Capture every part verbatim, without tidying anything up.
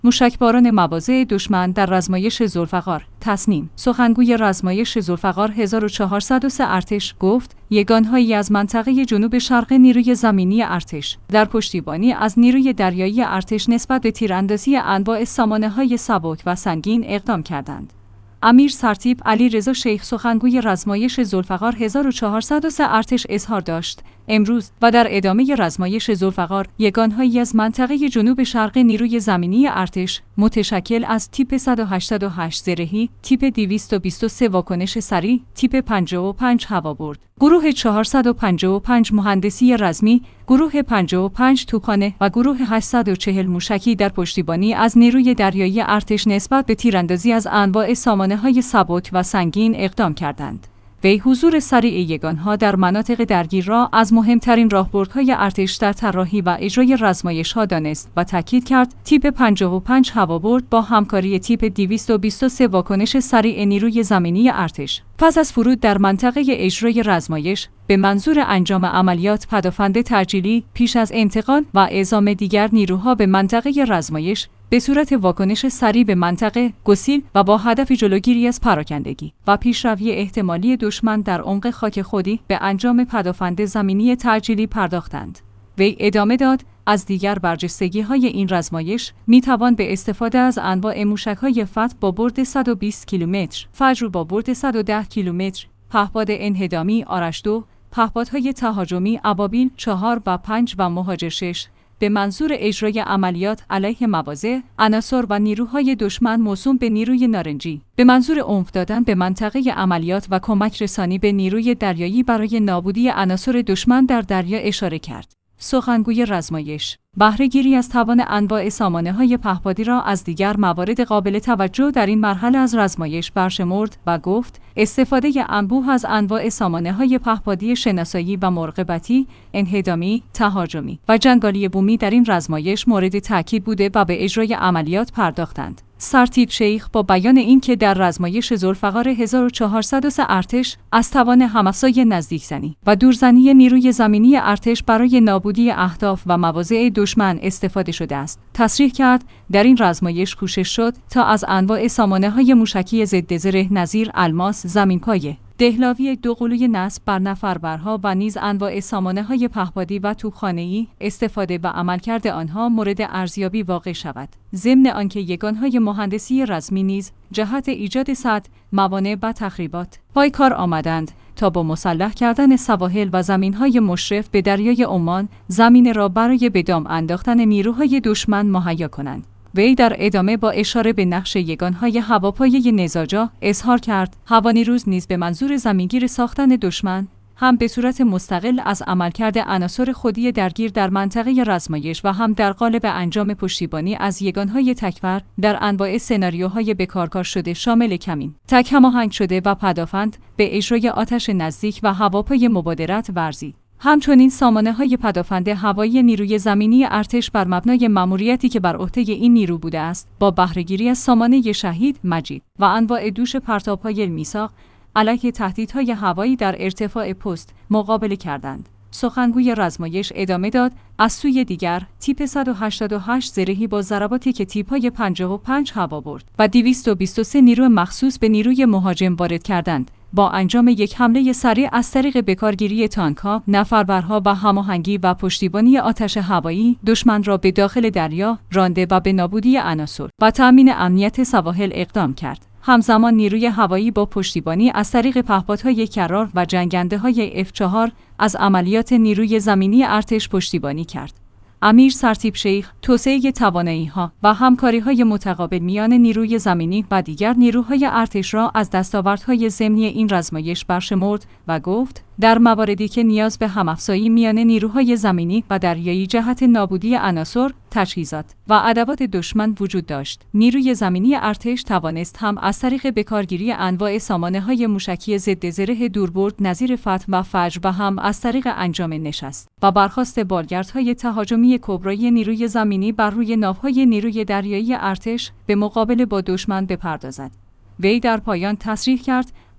موشکباران مواضع دشمن در رزمایش ذوالفقار. تصنیم: سخنگوی رزمایش ذوالفقار هزار و چهارصد و سه ارتش گفت یگانهایی از منطقه جنوب شرق نیروی زمینی ارتش در پشتیبانی از نیروی دریایی ارتش نسبت به تیراندازی انواع سامانه‌های سبک و سنگین اقدام کردند. امیر سرتیپ علی رضا شیخ سخنگوی رزمایش ذوالفقار هزار و چهارصد و سه ارتش اظهار داشت امروز و در ادامه رزمایش ذوالفقار یگانهایی از منطقه جنوب شرق نیروی زمینی ارتش متشکل از تیپ صد و هشتاد و هشت زرهی، تیپ دویست و بیست و سه واکنش سریع، تیپ پنجاه و پنج هوابرد، گروه چهارصد و پنجاه و پنج مهندسی رزمی، گروه پنجاه و پنج توپخانه و گروه هشتصد و چهل موشکی در پشتیبانی از نیروی دریایی ارتش نسبت به تیراندازی از انواع سامانه‌های سبک و سنگین اقدام کردند. وی حضور سریع یگانها در مناطق درگیر را از مهمترین راهبردهای ارتش در طراحی و اجرای رزمایش‌ها دانست و تاکید کرد تیپ پنجاه و پنج هوابرد با همکاری تیپ دویست و بیست و سه واکنش سریع نیروی زمینی ارتش پس از فرود در منطقه اجرای رزمایش به منظور انجام عملیات پدافند ترجیلی پیش از انتقال و اعزام دیگر نیروها به منطقه رزمایش به صورت واکنش سریع به منطقه گسیل و با هدف جلوگیری از پراکندگی و پیشروی احتمالی دشمن در عمق خاک خودی به انجام پدافند زمینی ترجیلی پرداختند. وی ادامه داد از دیگر برجستگی‌های این رزمایش می‌توان به استفاده از انواع موشک‌های فتح با برد صد و بیست کیلومتر، فجر با برد صد و ده کیلومتر، پهپاد انهدامی آرش دو، پهپادهای تهاجمی ابابیل چهار و پنج و مهاجر شش به منظور اجرای عملیات علیه مواضع، عناصر و نیروهای دشمن موسوم به نیروی نارنجی به منظور عمق دادن به منطقه عملیات و کمک رسانی به نیروی دریایی برای نابودی عناصر دشمن در دریا اشاره کرد. سخنگوی رزمایش بهره‌گیری از توان انواع سامانه‌های پهپادی را از دیگر موارد قابل توجه در این مرحله از رزمایش برشمرد و گفت استفاده انبوه از انواع سامانه‌های پهپادی شناسایی و مراقبتی، انهدامی، تهاجمی و جنگالی بومی در این رزمایش مورد تاکید بوده و به اجرای عملیات پرداختند. سرتیپ شیخ با بیان اینکه در رزمایش ذوالفقار هزار و چهارصد و سه ارتش از توان همافزای نزدیکزنی و دورزنی نیروی زمینی ارتش برای نابودی اهداف و مواضع دشمن استفاده شده است، تصریح کرد در این رزمایش کوشش شد تا از انواع سامانه‌های موشکی ضد زره نظیر الماس، زمینپایه، دهلاوی دوقلوی نصب بر نفربرها و نیز انواع سامانه‌های پهپادی و توپخانه‌ای استفاده و عملکرد آنها مورد ارزیابی واقع شود. ضمن آنکه یگانهای مهندسی رزمی نیز جهت ایجاد سد، موانع و تخریبات پای کار آمدند تا با مسلح کردن سواحل و زمین‌های مشرف به دریای عمان زمین را برای به دام انداختن نیروهای دشمن مهیا کنند. وی در ادامه با اشاره به نقش یگانهای هواپایه نزاجا اظهار کرد هوانیروز نیز به منظور زمینگیر ساختن دشمن هم به صورت مستقل از عملکرد عناصر خودی درگیر در منطقه رزمایش و هم در قالب انجام پشتیبانی از یگانهای تکفر در انواع سناریوهای بکارگار شده شامل کمین، تک هماهنگ شده و پدافند به اجرای آتش نزدیک و هواپای مبادرت ورزید. همچنین سامانه‌های پدافند هوایی نیروی زمینی ارتش بر مبنای مأموریتی که بر عهده این نیرو بوده است، با بهره‌گیری از سامانه شهید مجید و انواع دوش پرتاب‌های میثاق علیه تهدیدهای هوایی در ارتفاع پست مقابله کردند. سخنگوی رزمایش ادامه داد از سوی دیگر تیپ صد و هشتاد و هشت زرهی با ضرباتی که تیپ‌های پنجاه و پنج هوابرد و دویست و بیست و سه نیرو مخصوص به نیروی مهاجم وارد کردند. با انجام یک حمله سریع از طریق بکارگیری تانک‌ها، نفربرها و هماهنگی و پشتیبانی آتش هوایی دشمن را به داخل دریا رانده و به نابودی عناصر و تأمین امنیت سواحل اقدام کرد. همزمان نیروی هوایی با پشتیبانی از طریق پهپادهای کرار و جنگنده‌های اف چهار از عملیات نیروی زمینی ارتش پشتیبانی کرد. امیر سرتیپ شیخ توسعه توانایی‌ها و همکاری‌های متقابل میان نیروی زمینی و دیگر نیروهای ارتش را از دستاوردهای ضمنی این رزمایش برشمرد و گفت در مواردی که نیاز به همافزایی میان نیروهای زمینی و دریایی جهت نابودی عناصر، تجهیزات و ادوات دشمن وجود داشت، نیروی زمینی ارتش توانست هم از طریق بکارگیری انواع سامانه‌های موشکی ضد زره دوربرد نظیر فتح و فجر و هم از طریق انجام نشست و برخاست بالگردهای تهاجمی کبرای نیروی زمینی بر روی ناوهای نیروی دریایی ارتش به مقابله با دشمن بپردازد. وی در پایان تصریح کرد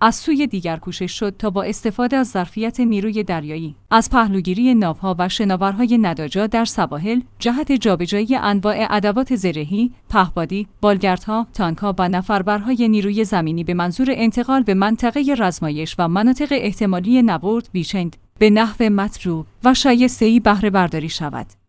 از سوی دیگر کوشش شد تا با استفاده از ظرفیت نیروی دریایی از پهلوگیری ناوها و شناورهای نداجا در سواحل جهت جابجایی انواع ادوات زرهی، پهپادی، بالگردها، تانکها و نفربرهای نیروی زمینی به منظور انتقال به منطقه رزمایش و مناطق احتمالی نبرد بیچند به نحو مطلوب و شایسته‌ای بهره برداری شود.